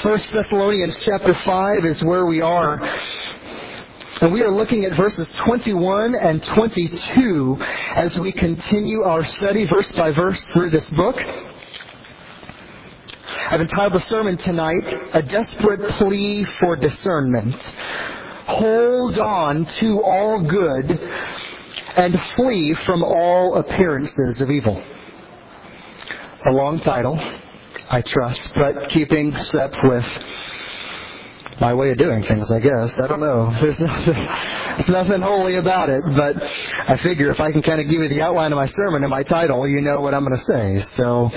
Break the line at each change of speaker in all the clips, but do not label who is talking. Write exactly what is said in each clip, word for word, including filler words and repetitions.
First Thessalonians chapter five is where we are. And we are looking at verses twenty-one and twenty-two as we continue our study verse by verse through this book. I've entitled the sermon tonight, A Desperate Plea for Discernment. Hold on to all good and flee from all appearances of evil. A long title, I trust, but keeping step with my way of doing things, I guess. I don't know. There's nothing, there's nothing holy about it, but I figure if I can kind of give you the outline of my sermon and my title, you know what I'm going to say. So,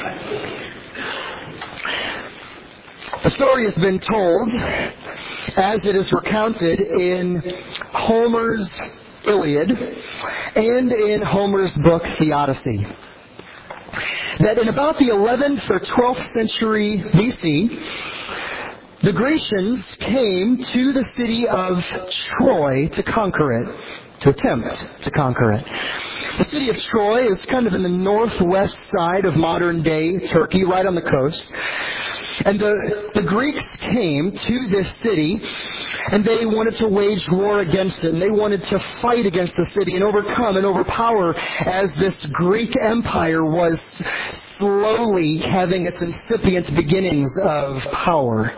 the story has been told as it is recounted in Homer's Iliad and in Homer's book, The Odyssey, that in about the eleventh or twelfth century B C, the Grecians came to the city of Troy to conquer it, to attempt to conquer it. The city of Troy is kind of in the northwest side of modern-day Turkey, right on the coast. And the, the Greeks came to this city, and they wanted to wage war against it, and they wanted to fight against the city and overcome and overpower as this Greek empire was slowly having its incipient beginnings of power.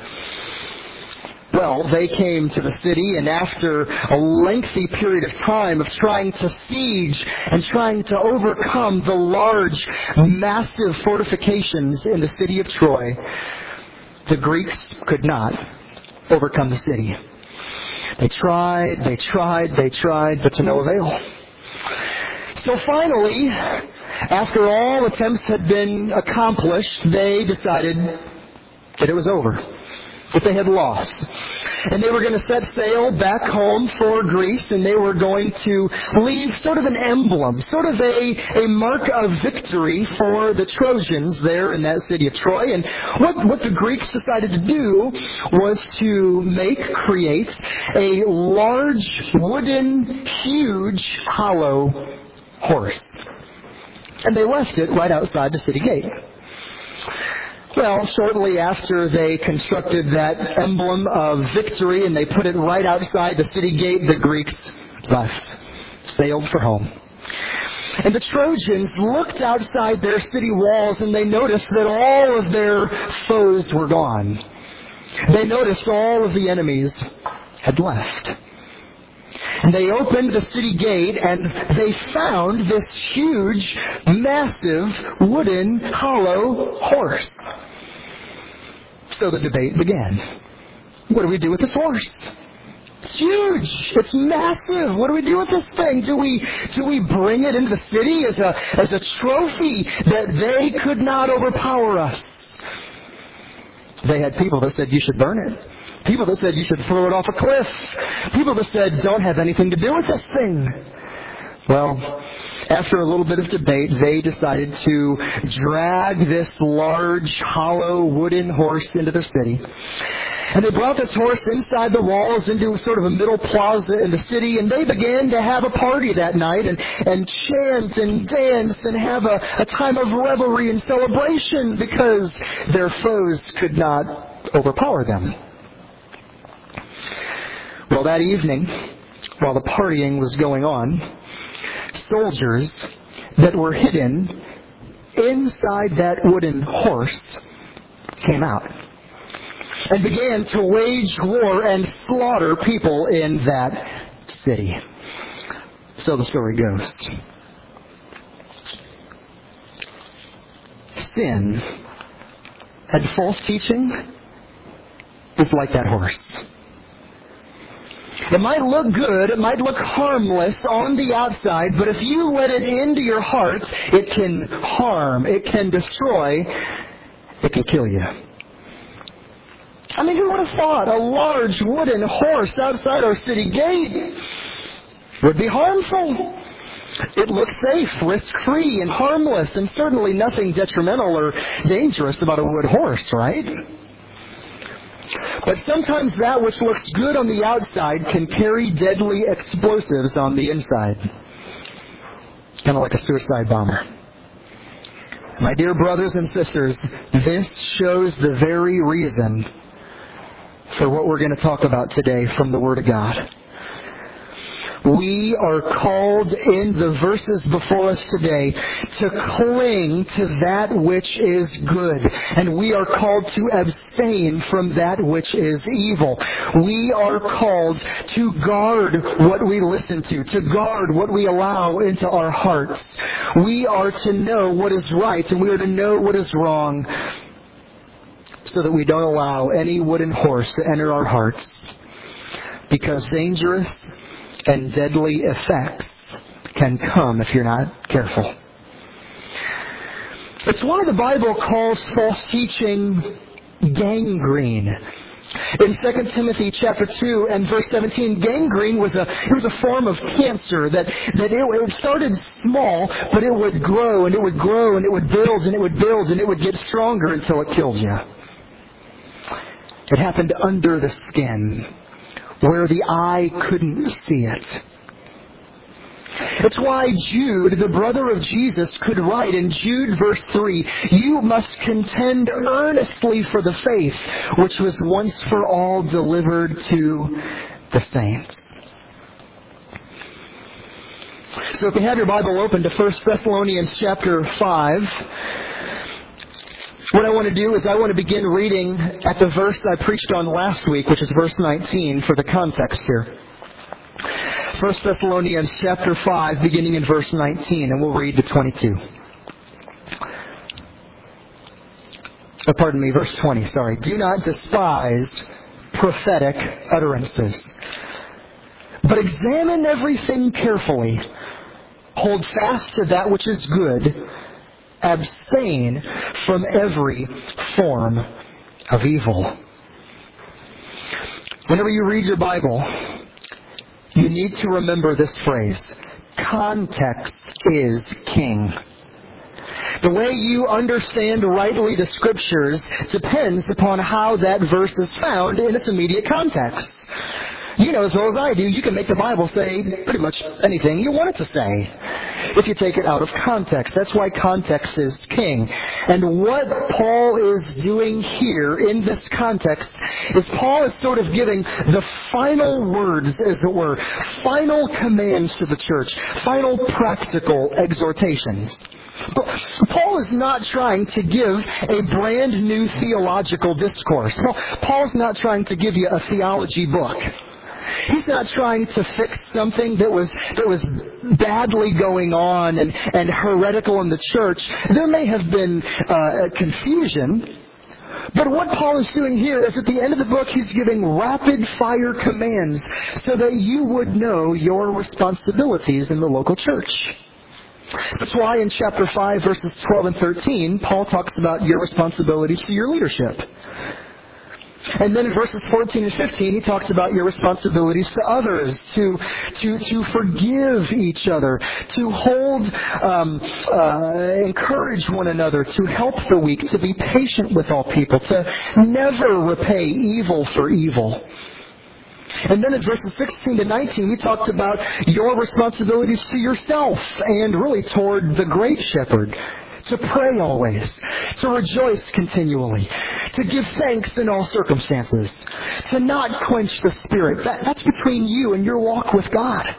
Well, they came to the city, and after a lengthy period of time of trying to siege and trying to overcome the large, massive fortifications in the city of Troy, the Greeks could not overcome the city. They tried, they tried, they tried, but to no avail. So finally, after all attempts had been accomplished, they decided that it was over, that they had lost. And they were going to set sail back home for Greece, and they were going to leave sort of an emblem, sort of a, a mark of victory for the Trojans there in that city of Troy. And what, what the Greeks decided to do was to make, create a large, wooden, huge, hollow horse. And they left it right outside the city gate. Well, shortly after they constructed that emblem of victory and they put it right outside the city gate, the Greeks left, sailed for home. And the Trojans looked outside their city walls and they noticed that all of their foes were gone. They noticed all of the enemies had left. And they opened the city gate and they found this huge, massive, wooden, hollow horse. So the debate began. What do we do with this horse? It's huge. It's massive. What do we do with this thing? Do we do we bring it into the city as a as a trophy that they could not overpower us? They had people that said you should burn it. People that said you should throw it off a cliff. People that said don't have anything to do with this thing. Well, after a little bit of debate, they decided to drag this large, hollow, wooden horse into their city. And they brought this horse inside the walls into sort of a middle plaza in the city, and they began to have a party that night and, and chant and dance and have a, a time of revelry and celebration because their foes could not overpower them. Well, that evening, while the partying was going on, soldiers that were hidden inside that wooden horse came out and began to wage war and slaughter people in that city. So the story goes. Sin and false teaching is like that horse. It might look good, it might look harmless on the outside, but if you let it into your heart, it can harm, it can destroy, it can kill you. I mean, who would have thought a large wooden horse outside our city gate would be harmful? It looks safe, risk-free, and harmless, and certainly nothing detrimental or dangerous about a wood horse, right? But sometimes that which looks good on the outside can carry deadly explosives on the inside. Kind of like a suicide bomber. My dear brothers and sisters, this shows the very reason for what we're going to talk about today from the Word of God. We are called in the verses before us today to cling to that which is good. And we are called to abstain from that which is evil. We are called to guard what we listen to, to guard what we allow into our hearts. We are to know what is right and we are to know what is wrong so that we don't allow any wooden horse to enter our hearts. Because dangerous and deadly effects can come if you're not careful. It's why the Bible calls false teaching gangrene. In Second Timothy chapter two and verse seventeen, gangrene was a it was a form of cancer that, that it, it started small, but it would grow and it would grow and it would build and it would build and it would get stronger until it killed you. It happened under the skin, where the eye couldn't see it. It's why Jude, the brother of Jesus, could write in Jude verse three, "You must contend earnestly for the faith which was once for all delivered to the saints." So if you have your Bible open to First Thessalonians chapter five, what I want to do is I want to begin reading at the verse I preached on last week, which is verse nineteen for the context here. First Thessalonians chapter five, beginning in verse nineteen, and we'll read to twenty-two. Oh, pardon me, verse twenty, sorry. "Do not despise prophetic utterances, but examine everything carefully. Hold fast to that which is good. Abstain from every form of evil." Whenever you read your Bible, you need to remember this phrase: context is king. The way you understand rightly the Scriptures depends upon how that verse is found in its immediate context. You know as well as I do, you can make the Bible say pretty much anything you want it to say if you take it out of context. That's why context is king. And what Paul is doing here in this context is Paul is sort of giving the final words, as it were, final commands to the church, final practical exhortations. Paul is not trying to give a brand new theological discourse. Paul's not trying to give you a theology book. He's not trying to fix something that was that was badly going on and, and heretical in the church. There may have been uh, confusion, but what Paul is doing here is at the end of the book, he's giving rapid-fire commands so that you would know your responsibilities in the local church. That's why in chapter five, verses twelve and thirteen, Paul talks about your responsibilities to your leadership. And then in verses fourteen and fifteen, he talks about your responsibilities to others, to to to forgive each other, to hold, um, uh, encourage one another, to help the weak, to be patient with all people, to never repay evil for evil. And then in verses sixteen to nineteen, he talks about your responsibilities to yourself and really toward the great shepherd. To pray always, to rejoice continually, to give thanks in all circumstances, to not quench the Spirit. That, that's between you and your walk with God.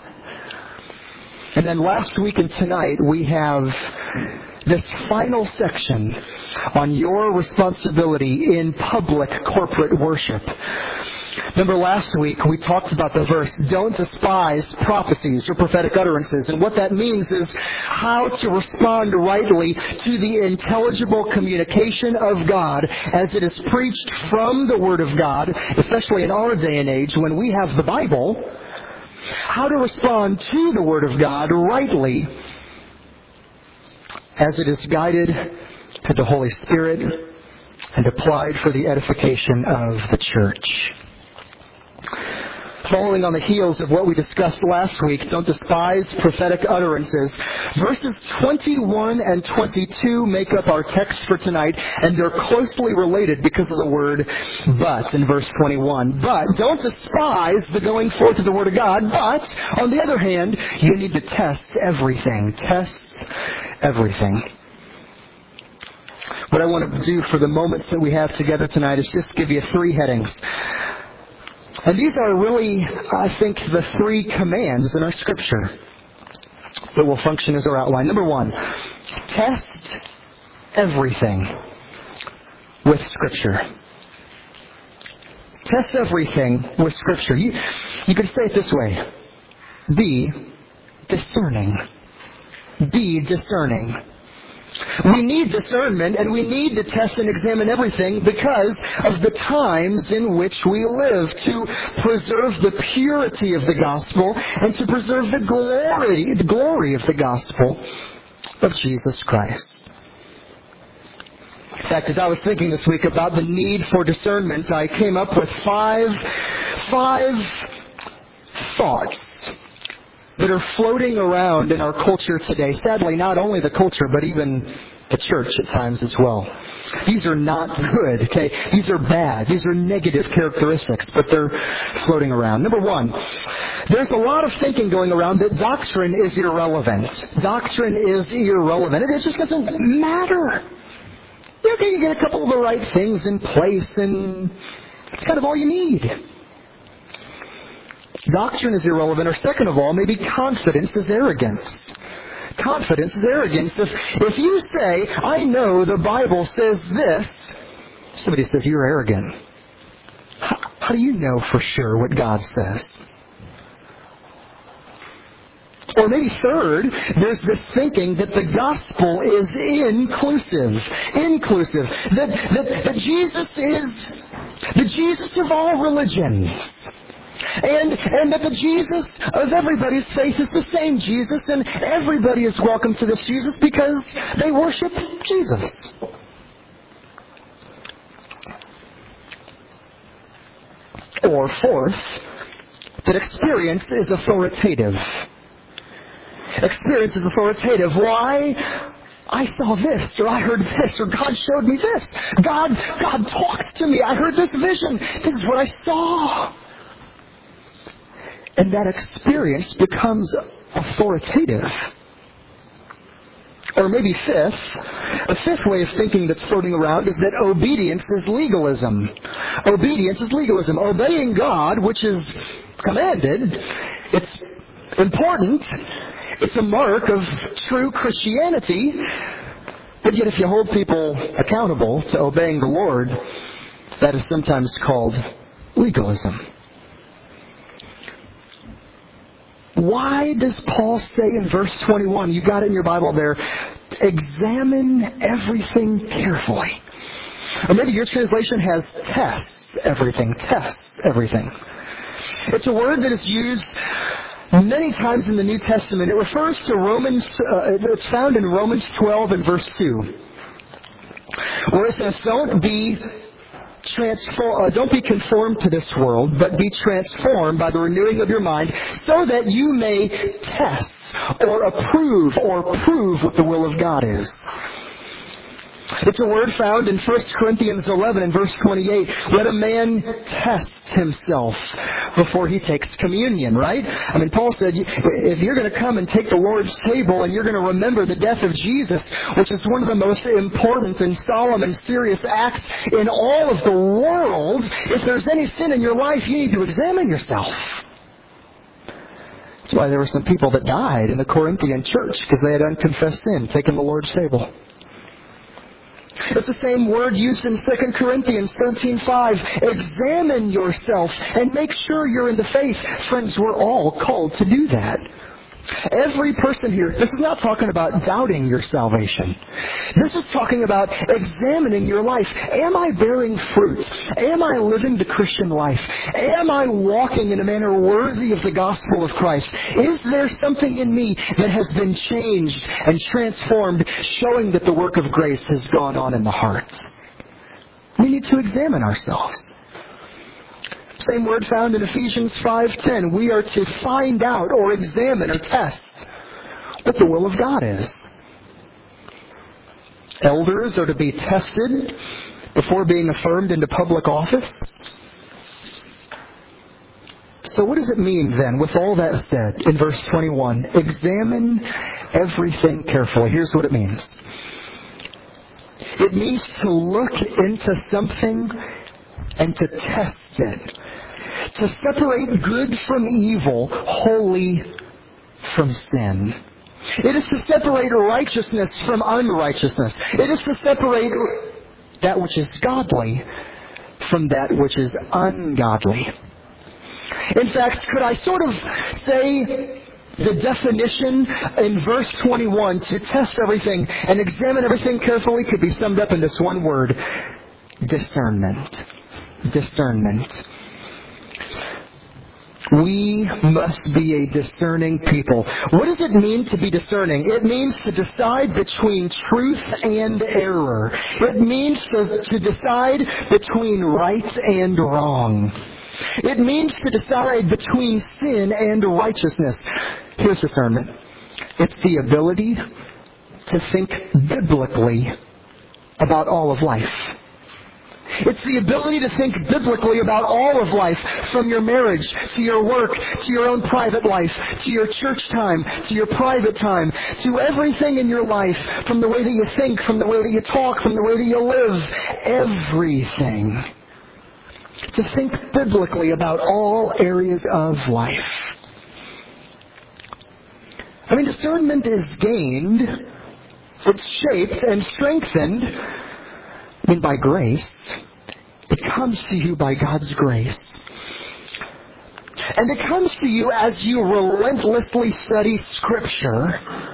And then last week and tonight, we have this final section on your responsibility in public corporate worship. Remember last week we talked about the verse, "Don't despise prophecies or prophetic utterances." And what that means is how to respond rightly to the intelligible communication of God as it is preached from the Word of God, especially in our day and age when we have the Bible. How to respond to the Word of God rightly as it is guided to the Holy Spirit and applied for the edification of the church. Following on the heels of what we discussed last week, don't despise prophetic utterances. Verses twenty-one and twenty-two make up our text for tonight, and they're closely related because of the word "but" in verse twenty-one. But don't despise the going forth of the Word of God, but on the other hand, you need to test everything. Test everything. What I want to do for the moments that we have together tonight is just give you three headings. And these are really, I think, the three commands in our Scripture that will function as our outline. Number one, test everything with Scripture. Test everything with Scripture. You, you could say it this way. Be discerning. Be discerning. We need discernment, and we need to test and examine everything because of the times in which we live, to preserve the purity of the gospel and to preserve the glory, the glory of the gospel of Jesus Christ. In fact, as I was thinking this week about the need for discernment, I came up with five, five thoughts that are floating around in our culture today. Sadly, not only the culture, but even the church at times as well. These are not good, okay? These are bad. These are negative characteristics, but they're floating around. Number one, there's a lot of thinking going around that doctrine is irrelevant. Doctrine is irrelevant. It just doesn't matter. Okay, you get a couple of the right things in place, and that's kind of all you need. Doctrine is irrelevant, or second of all, maybe confidence is arrogance. Confidence is arrogance. If, if you say, I know the Bible says this, somebody says, you're arrogant. How, how do you know for sure what God says? Or maybe third, there's this thinking that the gospel is inclusive. Inclusive. That, that, that Jesus is the Jesus of all religions. And, and that the Jesus of everybody's faith is the same Jesus, and everybody is welcome to this Jesus because they worship Jesus. Or fourth, that experience is authoritative. Experience is authoritative. Why? I saw this, or I heard this, or God showed me this. God, God talked to me. I heard this vision. This is what I saw. And that experience becomes authoritative. Or maybe fifth, a fifth way of thinking that's floating around is that obedience is legalism. Obedience is legalism. Obeying God, which is commanded, it's important. It's a mark of true Christianity. But yet if you hold people accountable to obeying the Lord, that is sometimes called legalism. Why does Paul say in verse twenty-one, you got it in your Bible there, examine everything carefully? Or maybe your translation has tests everything, tests everything. It's a word that is used many times in the New Testament. It refers to Romans, uh, it's found in Romans twelve and verse two, where it says, don't be Transform, uh, don't be conformed to this world, but be transformed by the renewing of your mind, so that you may test or approve or prove what the will of God is. It's a word found in First Corinthians eleven and verse twenty-eight. Let a man test himself before he takes communion, right? I mean, Paul said, if you're going to come and take the Lord's table and you're going to remember the death of Jesus, which is one of the most important and solemn and serious acts in all of the world, if there's any sin in your life, you need to examine yourself. That's why there were some people that died in the Corinthian church, because they had unconfessed sin, taking the Lord's table. It's the same word used in Second Corinthians thirteen five. Examine yourself and make sure you're in the faith. Friends, we're all called to do that. Every person here, this is not talking about doubting your salvation. This is talking about examining your life. Am I bearing fruit? Am I living the Christian life? Am I walking in a manner worthy of the gospel of Christ? Is there something in me that has been changed and transformed, showing that the work of grace has gone on in the heart? We need to examine ourselves. Same word found in Ephesians five ten. We are to find out or examine or test what the will of God is. Elders are to be tested before being affirmed into public office. So what does it mean then, with all that said, in verse twenty-one? Examine everything carefully. Here's what it means. It means to look into something and to test it. to separate good from evil, holy from sin. It is to separate righteousness from unrighteousness. It is to separate that which is godly from that which is ungodly. In fact, could I sort of say the definition in verse twenty-one to test everything and examine everything carefully could be summed up in this one word: discernment. Discernment. We must be a discerning people. What does it mean to be discerning? It means to decide between truth and error. It means to, to decide between right and wrong. It means to decide between sin and righteousness. Here's discernment. It's the ability to think biblically about all of life. It's the ability to think biblically about all of life, from your marriage, to your work, to your own private life, to your church time, to your private time, to everything in your life, from the way that you think, from the way that you talk, from the way that you live, everything. To think biblically about all areas of life. I mean, discernment is gained, it's shaped and strengthened, I mean, by grace. It comes to you by God's grace. And it comes to you as you relentlessly study Scripture.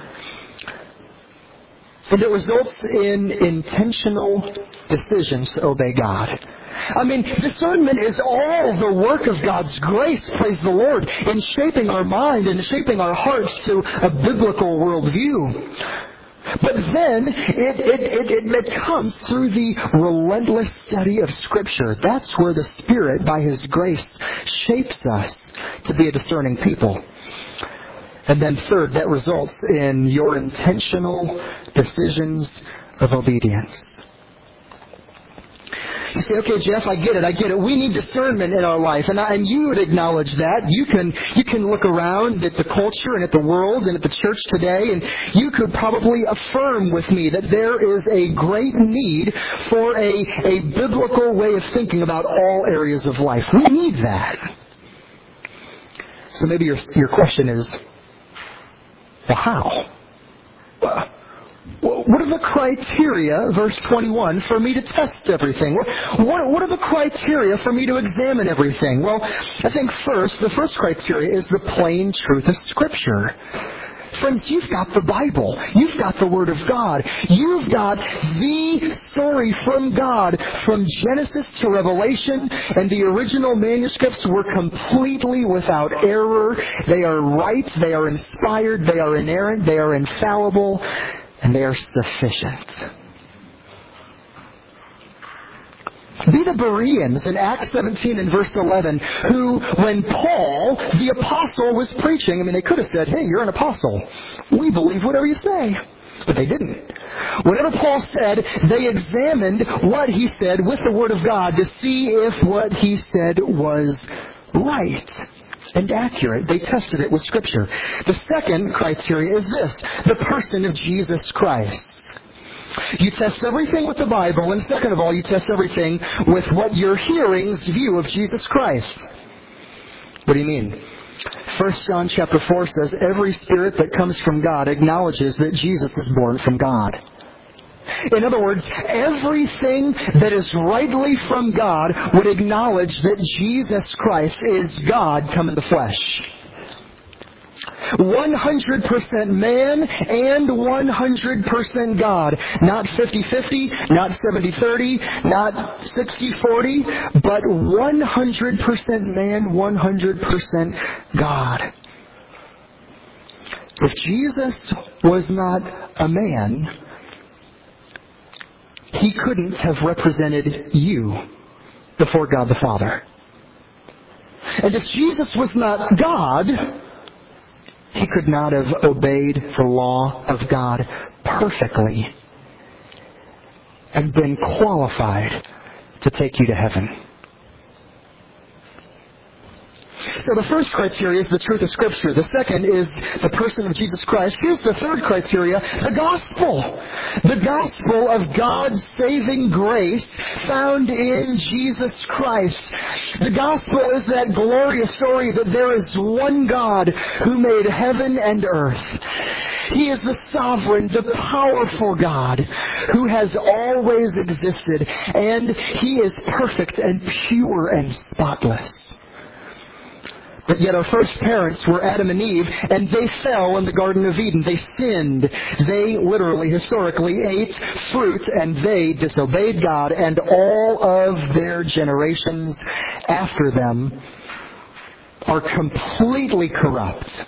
And it results in intentional decisions to obey God. I mean, discernment is all the work of God's grace, praise the Lord, in shaping our mind and shaping our hearts to a biblical worldview. But then it, it, it, it, it comes through the relentless study of Scripture. That's where the Spirit, by His grace, shapes us to be a discerning people. And then third, that results in your intentional decisions of obedience. You say, okay, Jeff, I get it, I get it. We need discernment in our life, and, I, and you would acknowledge that. You can you can look around at the culture and at the world and at the church today, and you could probably affirm with me that there is a great need for a, a biblical way of thinking about all areas of life. We need that. So maybe your your question is, well, how? Well, what are the criteria, verse twenty-one, for me to test everything? What, what are the criteria for me to examine everything? Well, I think first, the first criteria is the plain truth of Scripture. Friends, you've got the Bible. You've got the Word of God. You've got the story from God, from Genesis to Revelation, and the original manuscripts were completely without error. They are right. They are inspired. They are inerrant. They are infallible. And they are sufficient. Be the Bereans in Acts seventeen and verse eleven, who, when Paul, the apostle, was preaching, I mean, they could have said, hey, you're an apostle. We believe whatever you say. But they didn't. Whatever Paul said, they examined what he said with the Word of God to see if what he said was right and accurate. They tested it with Scripture. The second criteria is this: the person of Jesus Christ. You test everything with the Bible, and second of all, you test everything with what your hearing's view of Jesus Christ. What do you mean? First John chapter four says, every spirit that comes from God acknowledges that Jesus is born from God. In other words, everything that is rightly from God would acknowledge that Jesus Christ is God come in the flesh. one hundred percent man and one hundred percent God. Not fifty-fifty, not seventy-thirty, not sixty forty, but one hundred percent man, one hundred percent God. If Jesus was not a man, He couldn't have represented you before God the Father. And if Jesus was not God, He could not have obeyed the law of God perfectly and been qualified to take you to heaven. So the first criteria is the truth of Scripture. The second is the person of Jesus Christ. Here's the third criteria, the gospel. The gospel of God's saving grace found in Jesus Christ. The gospel is that glorious story that there is one God who made heaven and earth. He is the sovereign, the powerful God who has always existed, and He is perfect and pure and spotless. But yet our first parents were Adam and Eve, and they fell in the Garden of Eden. They sinned. They literally, historically, ate fruit, and they disobeyed God, and all of their generations after them are completely corrupt.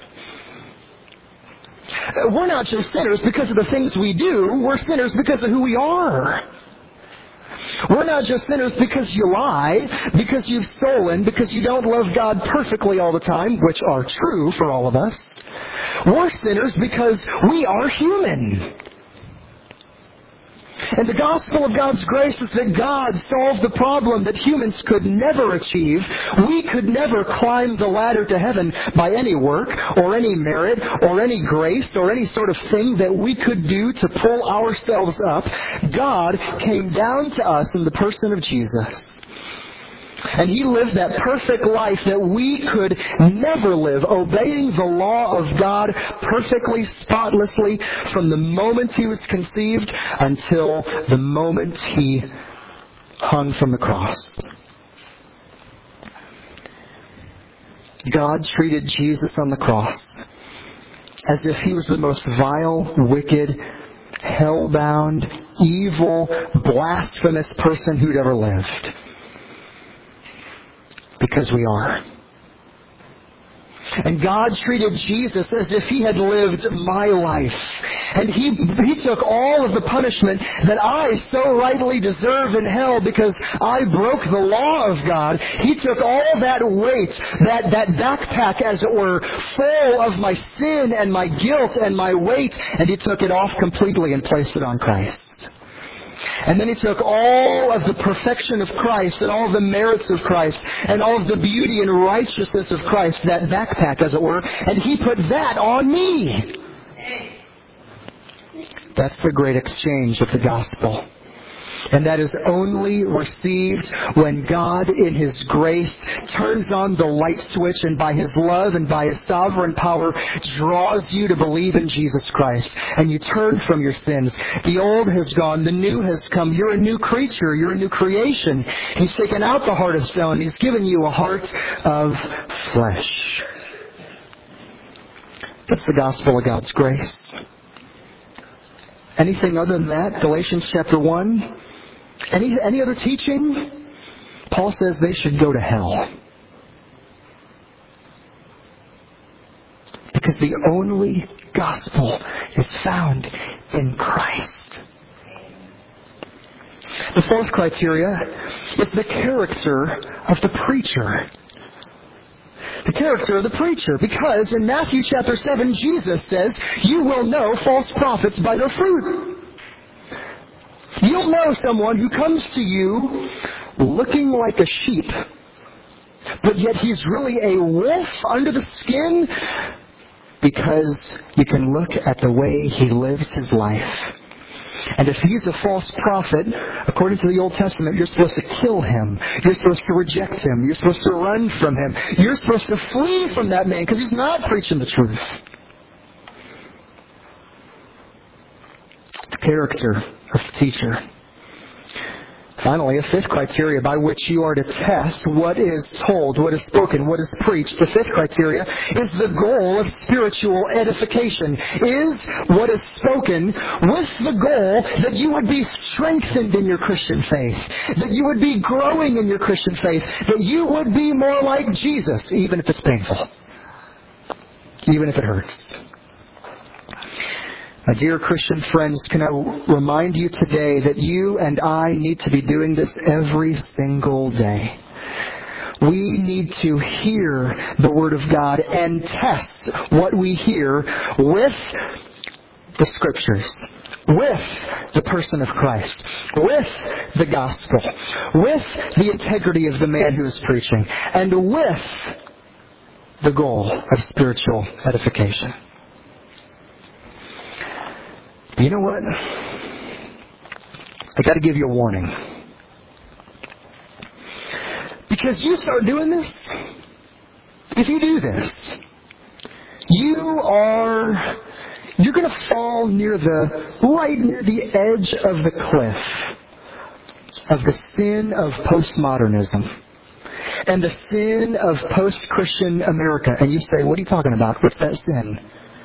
We're not just sinners because of the things we do. We're sinners because of who we are. We're not just sinners because you lie, because you've stolen, because you don't love God perfectly all the time, which are true for all of us. We're sinners because we are human. And the gospel of God's grace is that God solved the problem that humans could never achieve. We could never climb the ladder to heaven by any work or any merit or any grace or any sort of thing that we could do to pull ourselves up. God came down to us in the person of Jesus. And He lived that perfect life that we could never live, obeying the law of God perfectly, spotlessly, from the moment He was conceived until the moment He hung from the cross. God treated Jesus on the cross as if He was the most vile, wicked, hell-bound, evil, blasphemous person who'd ever lived. Because we are. And God treated Jesus as if He had lived my life. And He He took all of the punishment that I so rightly deserve in hell because I broke the law of God. He took all that weight, that, that backpack, as it were, full of my sin and my guilt and my weight, and He took it off completely and placed it on Christ. And then He took all of the perfection of Christ and all of the merits of Christ and all of the beauty and righteousness of Christ, that backpack, as it were, and He put that on me. That's the great exchange of the gospel. And that is only received when God, in His grace, turns on the light switch and by His love and by His sovereign power draws you to believe in Jesus Christ. And you turn from your sins. The old has gone. The new has come. You're a new creature. You're a new creation. He's taken out the heart of stone. He's given you a heart of flesh. That's the gospel of God's grace. Anything other than that? Galatians chapter one? Any, any other teaching? Paul says they should go to hell. Because the only gospel is found in Christ. The fourth criteria is the character of the preacher. The character of the preacher. Because in Matthew chapter seven, Jesus says, you will know false prophets by their fruit. You'll know someone who comes to you looking like a sheep, but yet he's really a wolf under the skin, because you can look at the way he lives his life. And if he's a false prophet, according to the Old Testament, you're supposed to kill him. You're supposed to reject him. You're supposed to run from him. You're supposed to flee from that man because he's not preaching the truth. The character of the teacher. Finally, a fifth criteria by which you are to test what is told, what is spoken, what is preached. The fifth criteria is the goal of spiritual edification. Is what is spoken with the goal that you would be strengthened in your Christian faith, that you would be growing in your Christian faith, that you would be more like Jesus, even if it's painful, even if it hurts. My dear Christian friends, can I remind you today that you and I need to be doing this every single day. We need to hear the Word of God and test what we hear with the Scriptures, with the person of Christ, with the gospel, with the integrity of the man who is preaching, and with the goal of spiritual edification. But you know what? I got to give you a warning. Because you start doing this, if you do this, you are, you're going to fall near the, right near the edge of the cliff of the sin of postmodernism and the sin of post-Christian America. And you say, what are you talking about? What's that sin?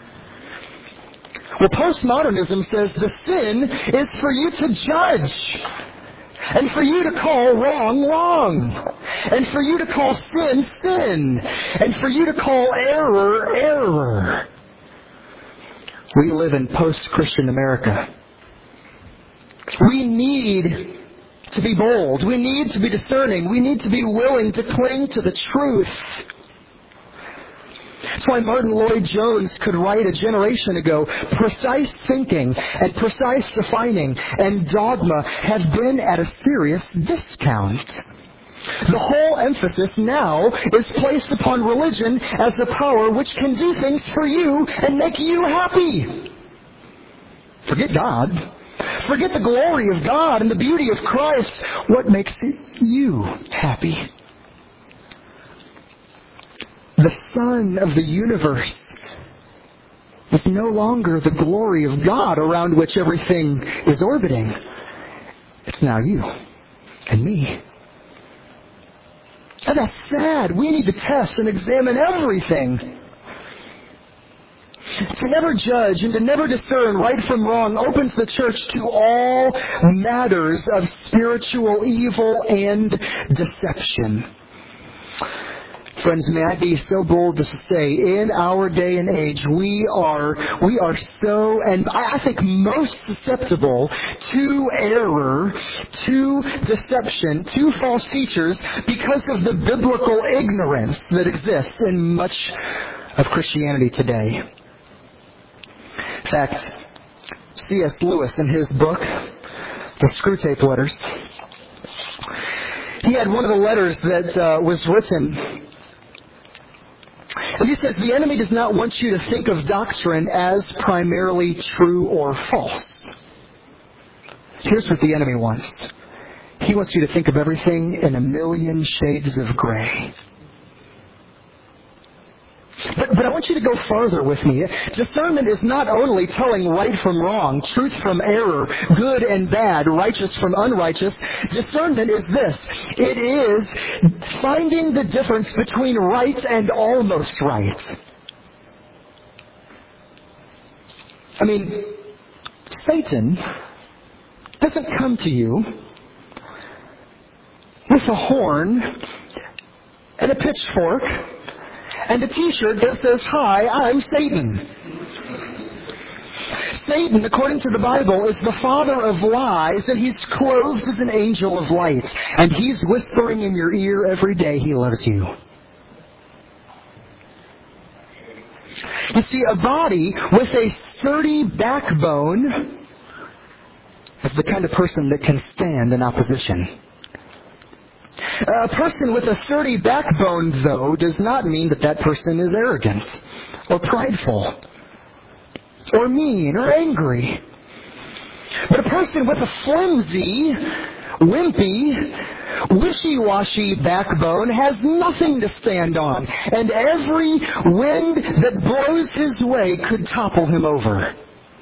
Well, postmodernism says the sin is for you to judge. And for you to call wrong, wrong. And for you to call sin, sin. And for you to call error, error. We live in post-Christian America. We need to be bold. We need to be discerning. We need to be willing to cling to the truth. That's why Martin Lloyd-Jones could write a generation ago, precise thinking and precise defining and dogma have been at a serious discount. The whole emphasis now is placed upon religion as a power which can do things for you and make you happy. Forget God. Forget the glory of God and the beauty of Christ. What makes you happy? The sun of the universe is no longer the glory of God around which everything is orbiting. It's now you and me. And that's sad. We need to test and examine everything. To never judge and to never discern right from wrong opens the church to all matters of spiritual evil and deception. Friends, may I be so bold to say, in our day and age, we are we are so, and I think most susceptible to error, to deception, to false teachers because of the biblical ignorance that exists in much of Christianity today. In fact, C S Lewis, in his book, The Screwtape Letters, he had one of the letters that uh, was written. And he says, the enemy does not want you to think of doctrine as primarily true or false. Here's what the enemy wants. He wants you to think of everything in a million shades of gray. But, but I want you to go farther with me. Discernment is not only telling right from wrong, truth from error, good and bad, righteous from unrighteous. Discernment is this. It is finding the difference between right and almost right. I mean, Satan doesn't come to you with a horn and a pitchfork and a t-shirt that says, "Hi, I'm Satan." Satan, according to the Bible, is the father of lies, and he's clothed as an angel of light. And he's whispering in your ear every day he loves you. You see, a body with a sturdy backbone is the kind of person that can stand in opposition. A person with a sturdy backbone, though, does not mean that that person is arrogant or prideful or mean or angry. But a person with a flimsy, wimpy, wishy-washy backbone has nothing to stand on, and every wind that blows his way could topple him over.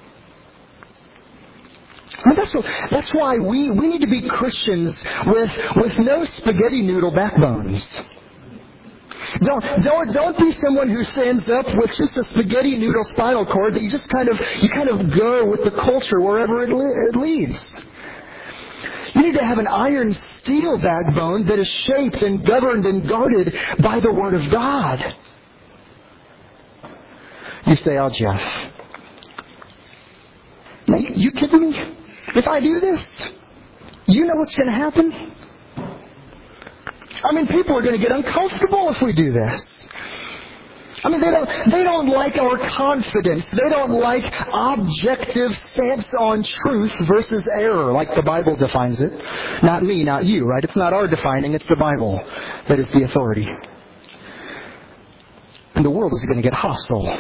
I mean, that's, that's why we, we need to be Christians with, with no spaghetti noodle backbones. Don't, don't, don't be someone who stands up with just a spaghetti noodle spinal cord that you just kind of, you kind of go with the culture wherever it, it leads. You need to have an iron steel backbone that is shaped and governed and guarded by the Word of God. You say, "Oh, Jeff, now, you, you kidding me? If I do this, you know what's going to happen? I mean, people are going to get uncomfortable if we do this. I mean, they don't, they don't like our confidence. They don't like objective stance on truth versus error, like the Bible defines it. Not me, not you, right? It's not our defining, it's the Bible that is the authority. And the world is going to get hostile.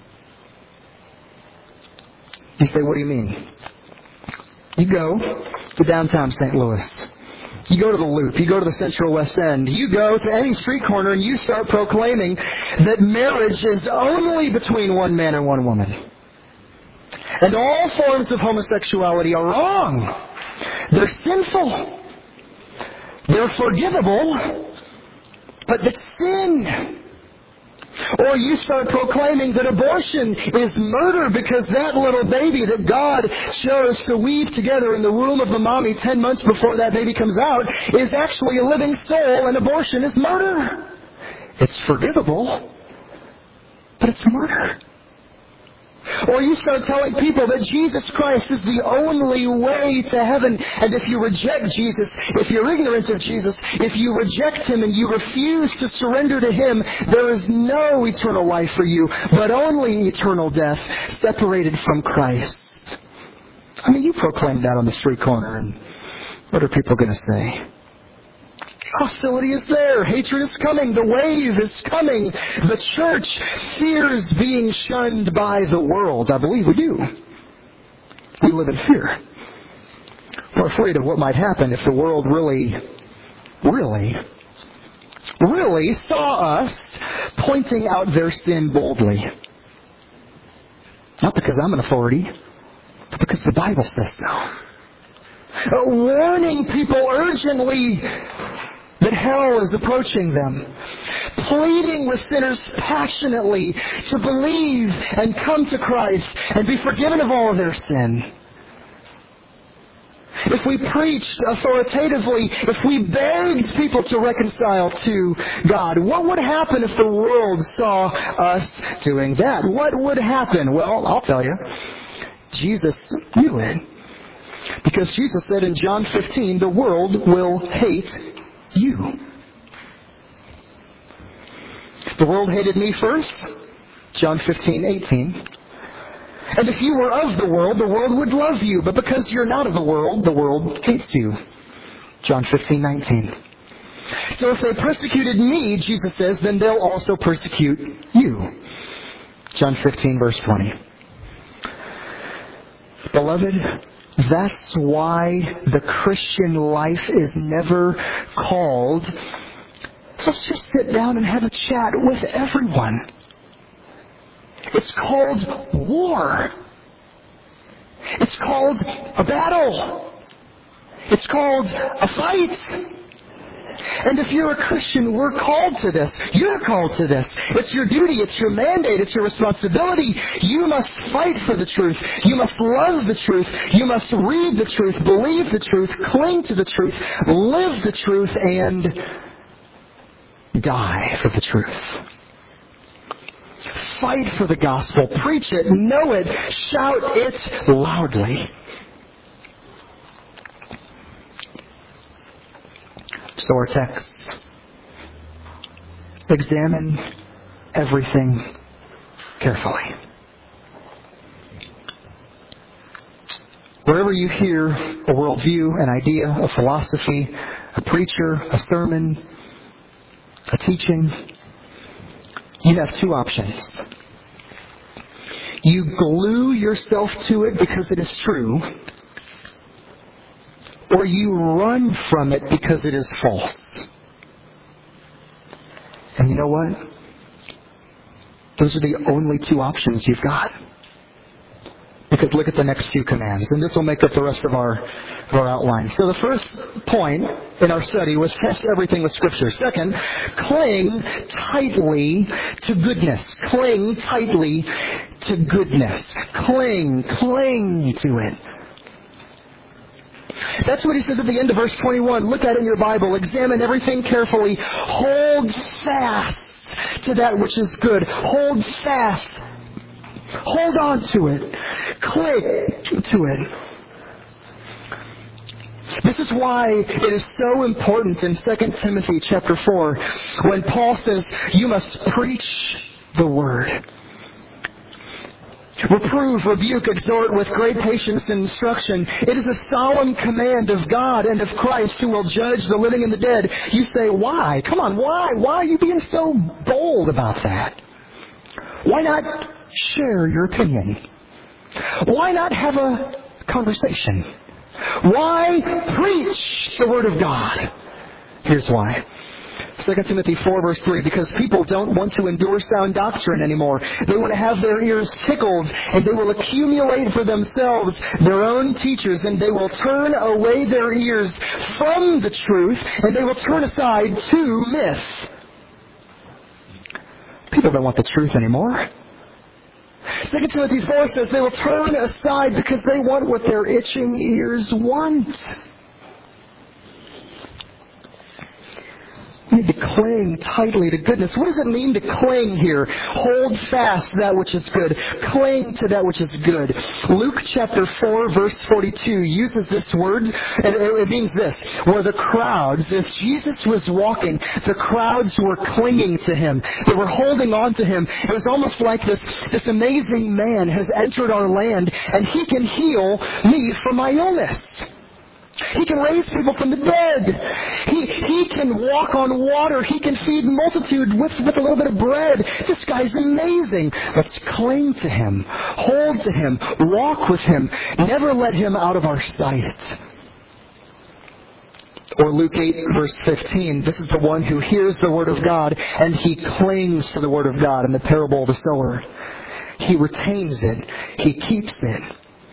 You say, what do you mean? You go to downtown Saint Louis. You go to the Loop. You go to the Central West End. You go to any street corner and you start proclaiming that marriage is only between one man and one woman. And all forms of homosexuality are wrong. They're sinful. They're forgivable. But it's sin. Or you start proclaiming that abortion is murder because that little baby that God chose to weave together in the womb of the mommy ten months before that baby comes out is actually a living soul, and abortion is murder. It's forgivable, but it's murder. Or you start telling people that Jesus Christ is the only way to heaven. And if you reject Jesus, if you're ignorant of Jesus, if you reject Him and you refuse to surrender to Him, there is no eternal life for you, but only eternal death, separated from Christ. I mean, you proclaim that on the street corner, and what are people going to say? Hostility is there. Hatred is coming. The wave is coming. The church fears being shunned by the world. I believe we do. We live in fear. We're afraid of what might happen if the world really, really, really saw us pointing out their sin boldly. Not because I'm an authority, but because the Bible says so. Uh, warning people urgently that hell is approaching them. Pleading with sinners passionately to believe and come to Christ and be forgiven of all of their sin. If we preached authoritatively, if we begged people to reconcile to God, what would happen if the world saw us doing that? What would happen? Well, I'll tell you. Jesus knew it. Because Jesus said in John fifteen, the world will hate you. The world hated me first, John fifteen, eighteen. And if you were of the world, the world would love you. But because you're not of the world, the world hates you. John fifteen, nineteen. So if they persecuted me, Jesus says, then they'll also persecute you. John fifteen, verse twenty. Beloved, that's why the Christian life is never called, let's just sit down and have a chat with everyone. It's called war. It's called a battle. It's called a fight. And if you're a Christian, we're called to this. You're called to this. It's your duty. It's your mandate. It's your responsibility. You must fight for the truth. You must love the truth. You must read the truth, believe the truth, cling to the truth, live the truth, and die for the truth. Fight for the gospel. Preach it. Know it. Shout it loudly. So our text. Examine everything carefully. Wherever you hear a worldview, an idea, a philosophy, a preacher, a sermon, a teaching, you have two options. You glue yourself to it because it is true, or you run from it because it is false. And you know what? Those are the only two options you've got. Because look at the next few commands, and this will make up the rest of our, of our outline. So the first point in our study was test everything with Scripture. Second, cling tightly to goodness. Cling tightly to goodness. Cling, cling to it. That's what he says at the end of verse twenty-one. Look at it in your Bible. Examine everything carefully. Hold fast to that which is good. Hold fast. Hold on to it. Cling to it. This is why it is so important in Second Timothy chapter four when Paul says, you must preach the word. Reprove, rebuke, exhort with great patience and instruction. It is a solemn command of God and of Christ who will judge the living and the dead. You say, why? Come on, why? Why are you being so bold about that? Why not share your opinion? Why not have a conversation? Why preach the Word of God? Here's why. Second Timothy four, verse three, because people don't want to endure sound doctrine anymore. They want to have their ears tickled, and they will accumulate for themselves their own teachers, and they will turn away their ears from the truth, and they will turn aside to myth. People don't want the truth anymore. Second Timothy four says they will turn aside because they want what their itching ears want. We need to cling tightly to goodness. What does it mean to cling here? Hold fast that which is good. Cling to that which is good. Luke chapter four, verse forty-two uses this word, and it means this. Where the crowds, as Jesus was walking, the crowds were clinging to Him. They were holding on to Him. It was almost like this, this amazing man has entered our land, and He can heal me from my illness. He can raise people from the dead. He, he can walk on water. He can feed multitude with, with a little bit of bread. This guy's amazing. Let's cling to Him. Hold to Him. Walk with Him. Never let Him out of our sight. Or Luke eight, verse fifteen. This is the one who hears the Word of God and he clings to the Word of God in the parable of the sower. He retains it. He keeps it.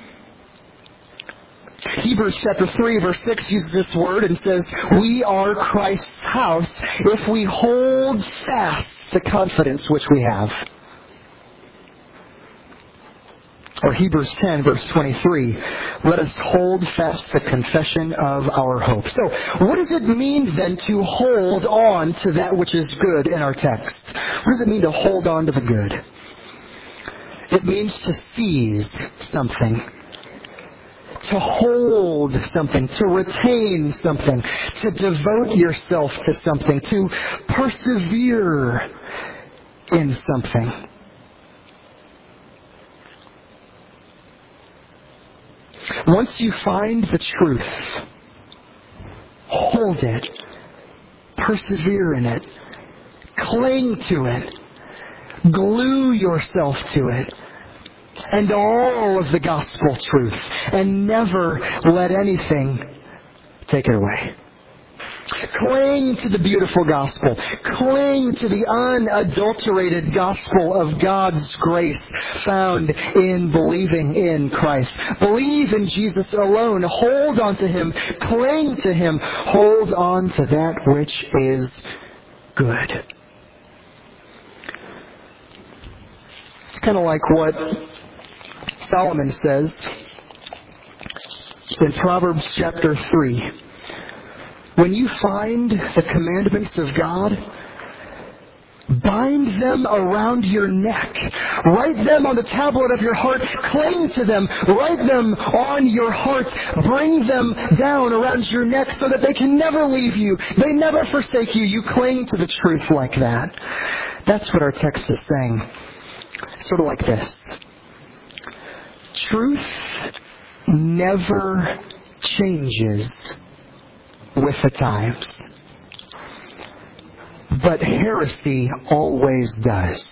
Hebrews chapter three, verse six uses this word and says, we are Christ's house if we hold fast the confidence which we have. Or Hebrews ten, verse twenty-three, let us hold fast the confession of our hope. So, what does it mean then to hold on to that which is good in our text? What does it mean to hold on to the good? It means to seize something. To hold something, to retain something, to devote yourself to something, to persevere in something. Once you find the truth, hold it, persevere in it, cling to it, glue yourself to it, and all of the gospel truth, and never let anything take it away. Cling to the beautiful gospel. Cling to the unadulterated gospel of God's grace found in believing in Christ. Believe in Jesus alone. Hold on to Him. Cling to Him. Hold on to that which is good. It's kind of like what Solomon says in Proverbs chapter three. When you find the commandments of God, bind them around your neck. Write them on the tablet of your heart. Cling to them. Write them on your heart. Bring them down around your neck so that they can never leave you. They never forsake you. You cling to the truth like that. That's what our text is saying. Sort of like this. Truth never changes with the times. But heresy always does.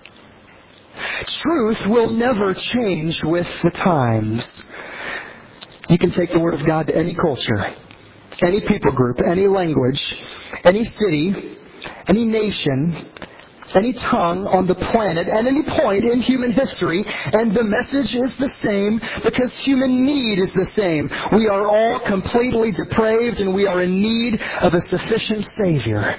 Truth will never change with the times. You can take the Word of God to any culture, any people group, any language, any city, any nation, any tongue on the planet, at any point in human history, and the message is the same because human need is the same. We are all completely depraved and we are in need of a sufficient Savior.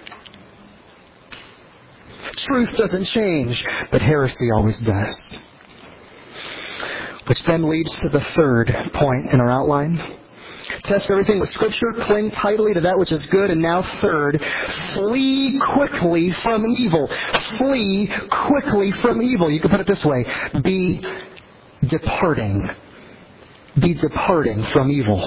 Truth doesn't change, but heresy always does. Which then leads to the third point in our outline. Test everything with Scripture, cling tightly to that which is good, and now third, flee quickly from evil. Flee quickly from evil. You can put it this way, be departing. Be departing from evil.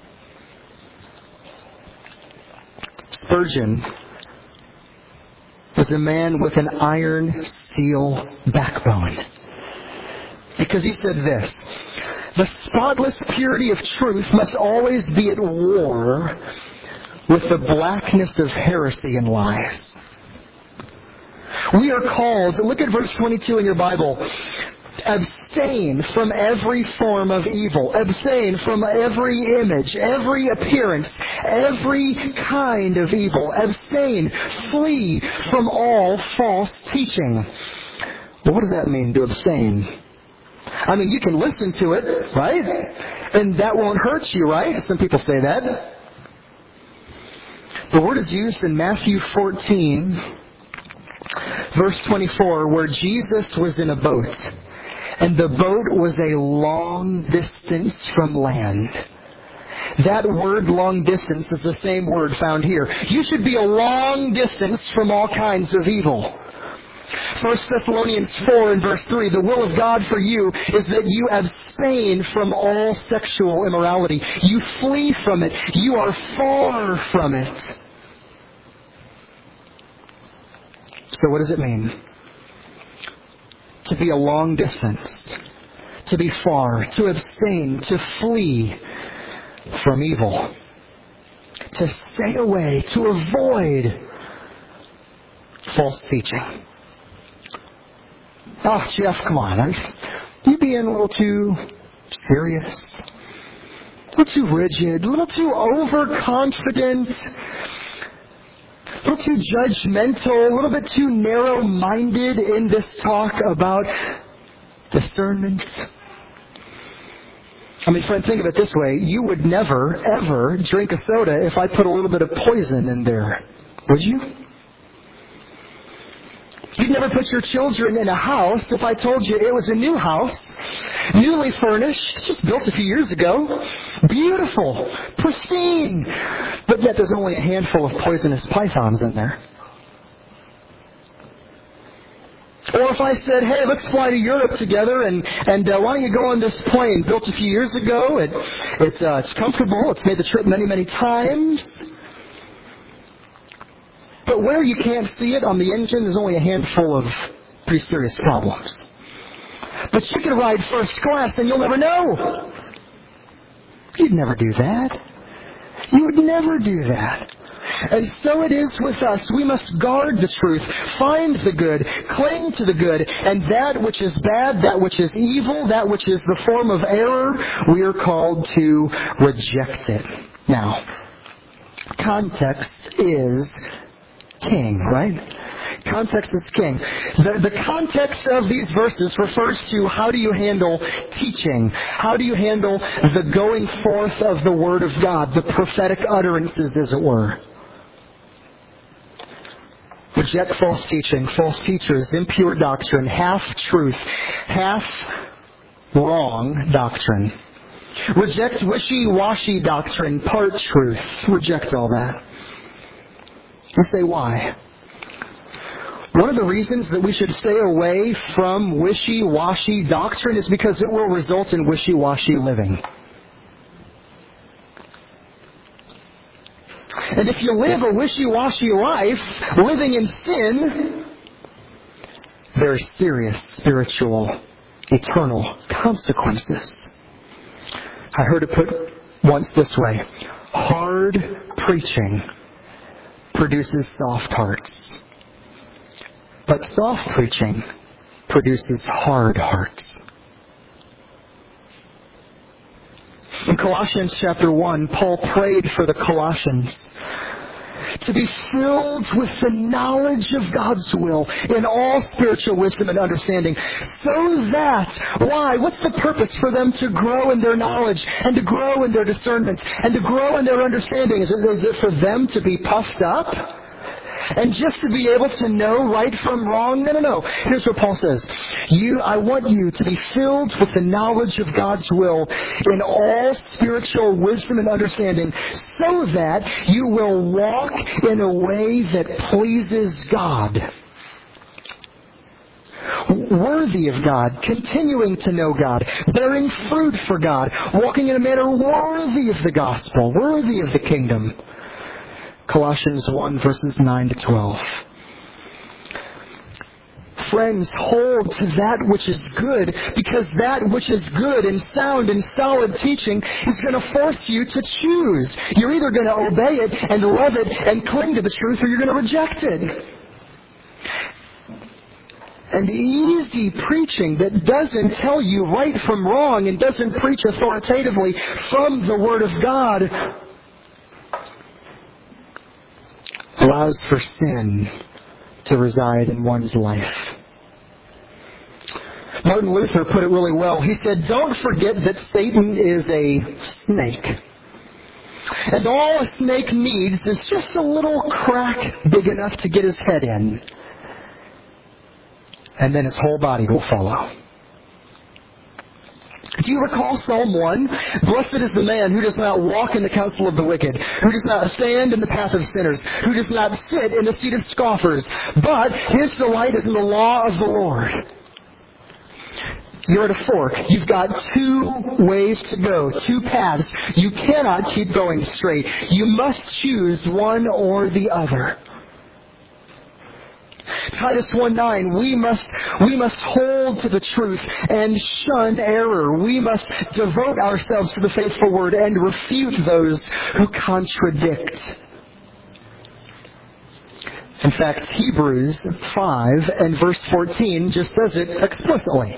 Spurgeon was a man with an iron steel backbone. Because he said this, the spotless purity of truth must always be at war with the blackness of heresy and lies. We are called, look at verse twenty-two in your Bible, abstain from every form of evil. Abstain from every image, every appearance, every kind of evil. Abstain, flee from all false teaching. Well, what does that mean, to abstain? I mean, you can listen to it, right? And that won't hurt you, right? Some people say that. The word is used in Matthew fourteen, verse twenty-four, where Jesus was in a boat. And the boat was a long distance from land. That word, long distance, is the same word found here. You should be a long distance from all kinds of evil. First Thessalonians four and verse three, the will of God for you is that you abstain from all sexual immorality. You flee from it. You are far from it. So what does it mean? To be a long distance, to be far, to abstain, to flee from evil, to stay away, to avoid false teaching. Oh, Jeff, come on. Are you being a little too serious? A little too rigid? A little too overconfident? A little too judgmental? A little bit too narrow-minded in this talk about discernment? I mean, friend, think of it this way. You would never, ever drink a soda if I put a little bit of poison in there. Would you? You'd never put your children in a house if I told you it was a new house, newly furnished, just built a few years ago, beautiful, pristine, but yet there's only a handful of poisonous pythons in there. Or if I said, hey, let's fly to Europe together, and, and uh, why don't you go on this plane, built a few years ago, it, it, uh, it's comfortable, it's made the trip many, many times. But where you can't see it on the engine, there's only a handful of pretty serious problems. But you can ride first class and you'll never know. You'd never do that. You would never do that. And so it is with us. We must guard the truth, find the good, cling to the good, and that which is bad, that which is evil, that which is the form of error, we are called to reject it. Now, context is king, right? Context is king. The, the context of these verses refers to how do you handle teaching? How do you handle the going forth of the Word of God, the prophetic utterances, as it were? Reject false teaching, false teachers, impure doctrine, half-truth, half-wrong doctrine. Reject wishy-washy doctrine, part-truth. Reject all that. You say, why? One of the reasons that we should stay away from wishy-washy doctrine is because it will result in wishy-washy living. And if you live a wishy-washy life, living in sin, there are serious spiritual, eternal consequences. I heard it put once this way: hard preaching produces soft hearts, but soft preaching produces hard hearts. In Colossians chapter one, Paul prayed for the Colossians to be filled with the knowledge of God's will in all spiritual wisdom and understanding, so that, why? What's the purpose for them to grow in their knowledge and to grow in their discernment and to grow in their understanding? Is it, is it for them to be puffed up? And just to be able to know right from wrong? No, no, no. Here's what Paul says. You, I want you to be filled with the knowledge of God's will in all spiritual wisdom and understanding, so that you will walk in a way that pleases God. Worthy of God, continuing to know God, bearing fruit for God, walking in a manner worthy of the gospel, worthy of the kingdom. Colossians one, verses nine to twelve. Friends, hold to that which is good, because that which is good and sound and solid teaching is going to force you to choose. You're either going to obey it and love it and cling to the truth, or you're going to reject it. and easy preaching that doesn't tell you right from wrong and doesn't preach authoritatively from the Word of God allows for sin to reside in one's life. Martin Luther put it really well. He said, don't forget that Satan is a snake. And all a snake needs is just a little crack big enough to get his head in. And then his whole body will follow. Do you recall Psalm one? Blessed is the man who does not walk in the counsel of the wicked, who does not stand in the path of sinners, who does not sit in the seat of scoffers, but his delight is in the law of the Lord. You're at a fork. You've got two ways to go, two paths. You cannot keep going straight. You must choose one or the other. Titus one nine, we must, we must hold to the truth and shun error. We must devote ourselves to the faithful word and refute those who contradict. In fact, Hebrews five and verse fourteen just says it explicitly.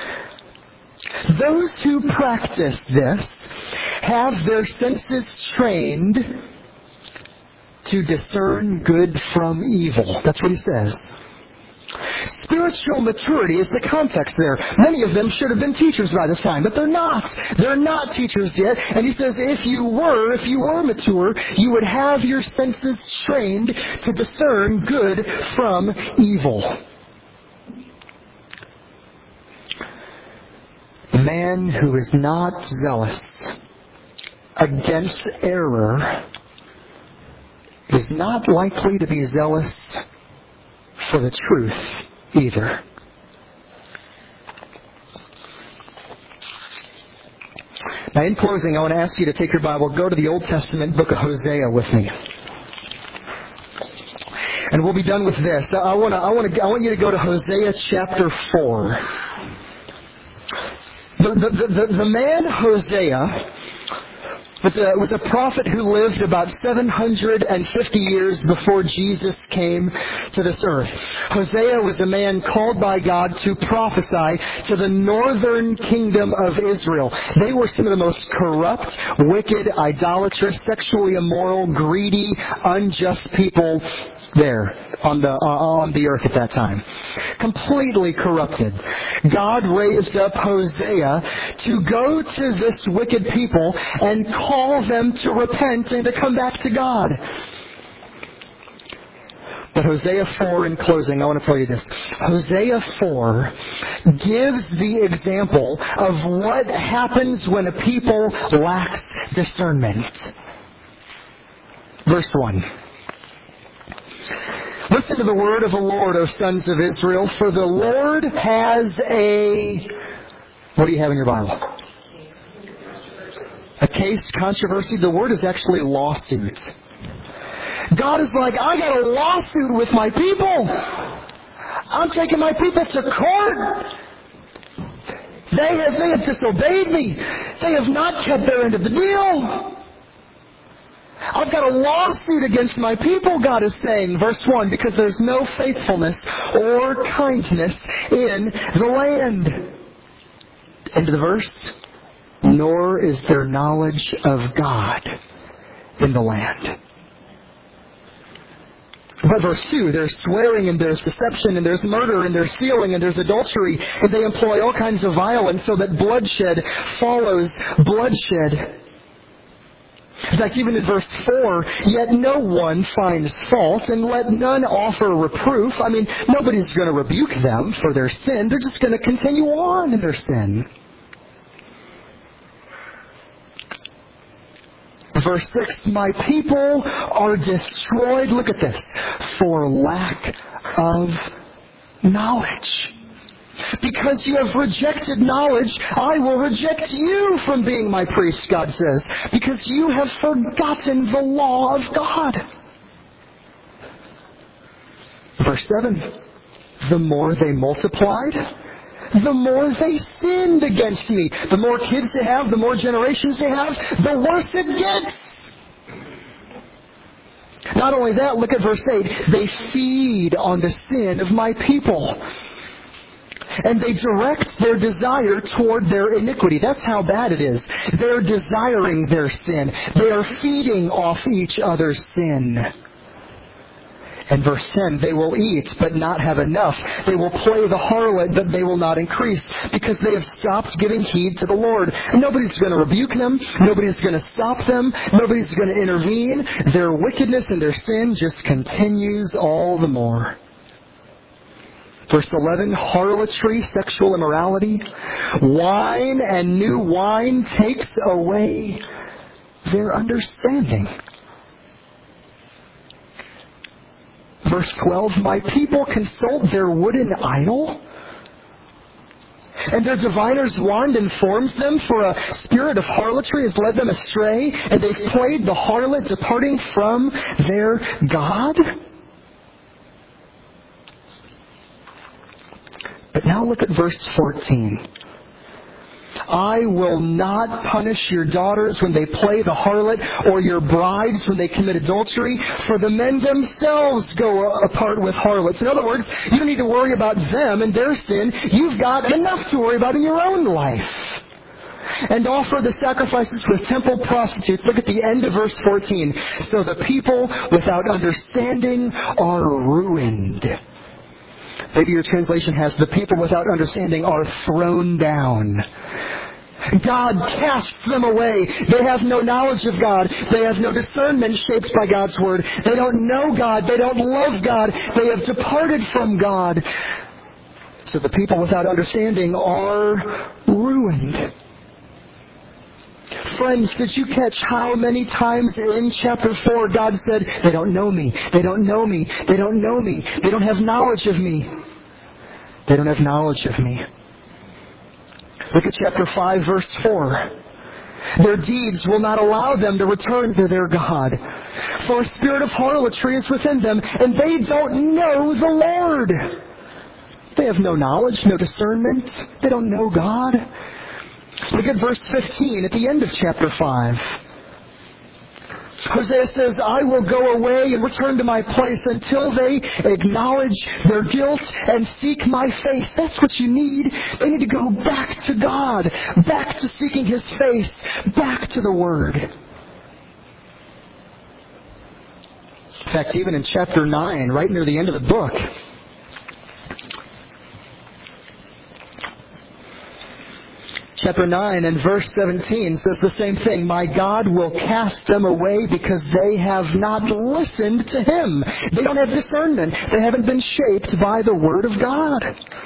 Those who practice this have their senses trained to discern good from evil. That's what he says. Spiritual maturity is the context there. Many of them should have been teachers by this time, but they're not. They're not teachers yet. And he says if you were, if you were mature, you would have your senses trained to discern good from evil. The man who is not zealous against error is not likely to be zealous for the truth either. Now, in closing, I want to ask you to take your Bible, go to the Old Testament book of Hosea with me. And we'll be done with this. I want to, I want to, I want you to go to Hosea chapter four. The, the, the, the man Hosea was a, was a prophet who lived about seven hundred fifty years before Jesus came to this earth. Hosea was a man called by God to prophesy to the northern kingdom of Israel. They were some of the most corrupt, wicked, idolatrous, sexually immoral, greedy, unjust people there on the uh, on the earth at that time. Completely corrupted. God raised up Hosea to go to this wicked people and call them to repent and to come back to God. But Hosea four, in closing, I want to tell you this. Hosea four gives the example of what happens when a people lacks discernment. Verse one. Listen to the word of the Lord, O sons of Israel, for the Lord has a... What do you have in your Bible? A case, controversy. The word is actually lawsuit. God is like, I got a lawsuit with my people. I'm taking my people to court. They have, they have disobeyed me. They have not kept their end of the deal. I've got a lawsuit against my people, God is saying, verse one, because there's no faithfulness or kindness in the land. End of the verse. Nor is there knowledge of God in the land. But verse two, there's swearing and there's deception and there's murder and there's stealing and there's adultery, and they employ all kinds of violence so that bloodshed follows bloodshed. In fact, even in verse four, yet no one finds fault and let none offer reproof. I mean, nobody's going to rebuke them for their sin. They're just going to continue on in their sin. Verse six, my people are destroyed, look at this, for lack of knowledge. Because you have rejected knowledge, I will reject you from being my priest, God says. Because you have forgotten the law of God. Verse seven, the more they multiplied, the more they sinned against me. The more kids they have, the more generations they have, the worse it gets. Not only that, look at verse eight. They feed on the sin of my people. And they direct their desire toward their iniquity. That's how bad it is. They're desiring their sin. They are feeding off each other's sin. And verse ten, they will eat but not have enough. They will play the harlot but they will not increase, because they have stopped giving heed to the Lord. And nobody's going to rebuke them. Nobody's going to stop them. Nobody's going to intervene. Their wickedness and their sin just continues all the more. Verse eleven, harlotry, sexual immorality. Wine and new wine takes away their understanding. Verse twelve, my people consult their wooden idol, and their diviner's wand informs them, for a spirit of harlotry has led them astray, and they've played the harlot, departing from their God. But now look at verse fourteen. I will not punish your daughters when they play the harlot, or your brides when they commit adultery, for the men themselves go apart with harlots. In other words, you don't need to worry about them and their sin. You've got enough to worry about in your own life. And offer the sacrifices with temple prostitutes. Look at the end of verse fourteen. So the people without understanding are ruined. Maybe your translation has, the people without understanding are thrown down. God casts them away. They have no knowledge of God. They have no discernment shaped by God's Word. They don't know God. They don't love God. They have departed from God. So the people without understanding are ruined. Friends, did you catch how many times in chapter four God said, they don't know me, they don't know me, they don't know me, they don't have knowledge of me. They don't have knowledge of me. Look at chapter five, verse four. Their deeds will not allow them to return to their God. For a spirit of harlotry is within them, and they don't know the Lord. They have no knowledge, no discernment. They don't know God. Look at verse fifteen at the end of chapter five. Hosea says, I will go away and return to my place until they acknowledge their guilt and seek my face. That's what you need. They need to go back to God, back to seeking His face, back to the Word. In fact, even in chapter nine, right near the end of the book, chapter nine and verse seventeen says the same thing. My God will cast them away because they have not listened to Him. They don't have discernment. They haven't been shaped by the Word of God.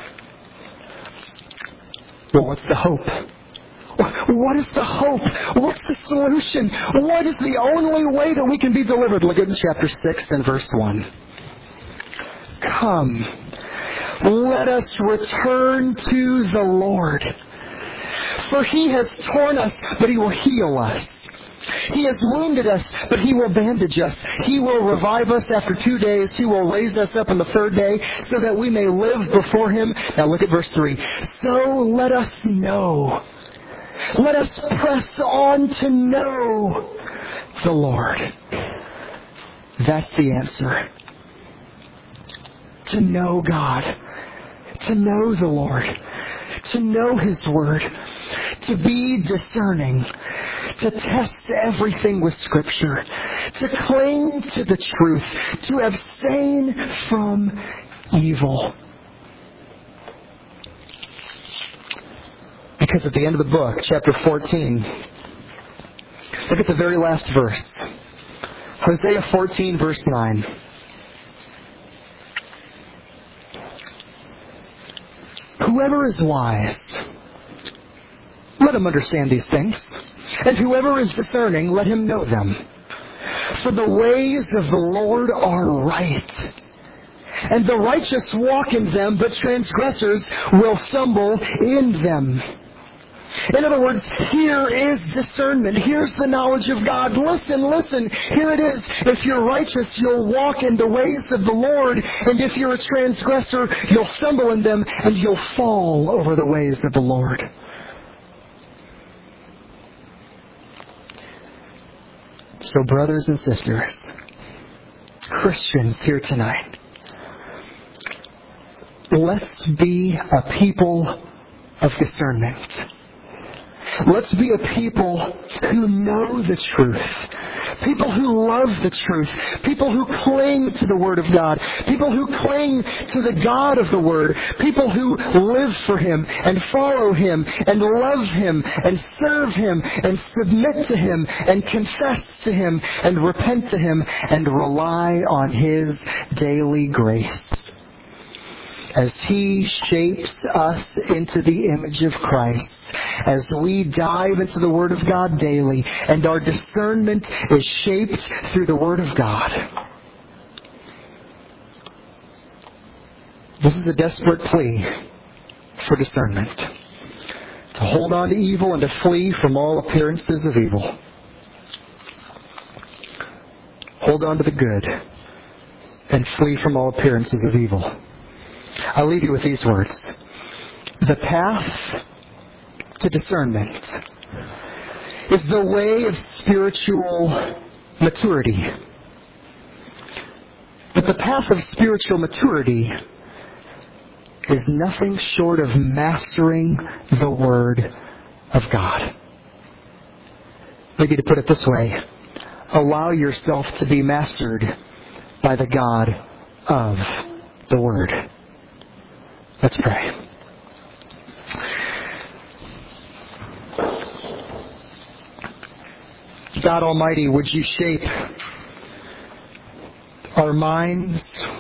Well, what's the hope? What is the hope? What's the solution? What is the only way that we can be delivered? Look at chapter six and verse one. Come, let us return to the Lord. For He has torn us, but He will heal us. He has wounded us, but He will bandage us. He will revive us after two days. He will raise us up on the third day, so that we may live before Him. Now look at verse three. So let us know. Let us press on to know the Lord. That's the answer. To know God. To know the Lord. To know His Word, to be discerning, to test everything with Scripture, to cling to the truth, to abstain from evil. Because at the end of the book, chapter fourteen, look at the very last verse. Hosea fourteen, verse nine. Whoever is wise, let him understand these things. And whoever is discerning, let him know them. For the ways of the Lord are right, and the righteous walk in them, but transgressors will stumble in them. In other words, here is discernment. Here's the knowledge of God. Listen, listen. Here it is. If you're righteous, you'll walk in the ways of the Lord. And if you're a transgressor, you'll stumble in them and you'll fall over the ways of the Lord. So brothers and sisters, Christians here tonight, let's be a people of discernment. Let's be a people who know the truth. People who love the truth. People who cling to the Word of God. People who cling to the God of the Word. People who live for Him and follow Him and love Him and serve Him and submit to Him and confess to Him and repent to Him and rely on His daily grace. As He shapes us into the image of Christ, as we dive into the Word of God daily, and our discernment is shaped through the Word of God. This is a desperate plea for discernment. To hold on to evil and to flee from all appearances of evil. Hold on to the good and flee from all appearances of evil. I'll leave you with these words. The path to discernment is the way of spiritual maturity. But the path of spiritual maturity is nothing short of mastering the Word of God. Maybe to put it this way, allow yourself to be mastered by the God of the Word. Let's pray. God Almighty, would You shape our minds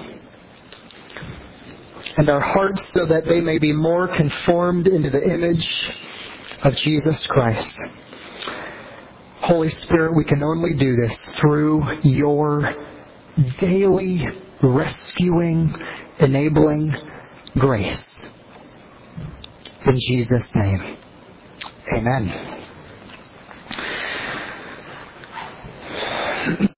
and our hearts so that they may be more conformed into the image of Jesus Christ. Holy Spirit, we can only do this through Your daily rescuing, enabling grace. In Jesus' name, amen.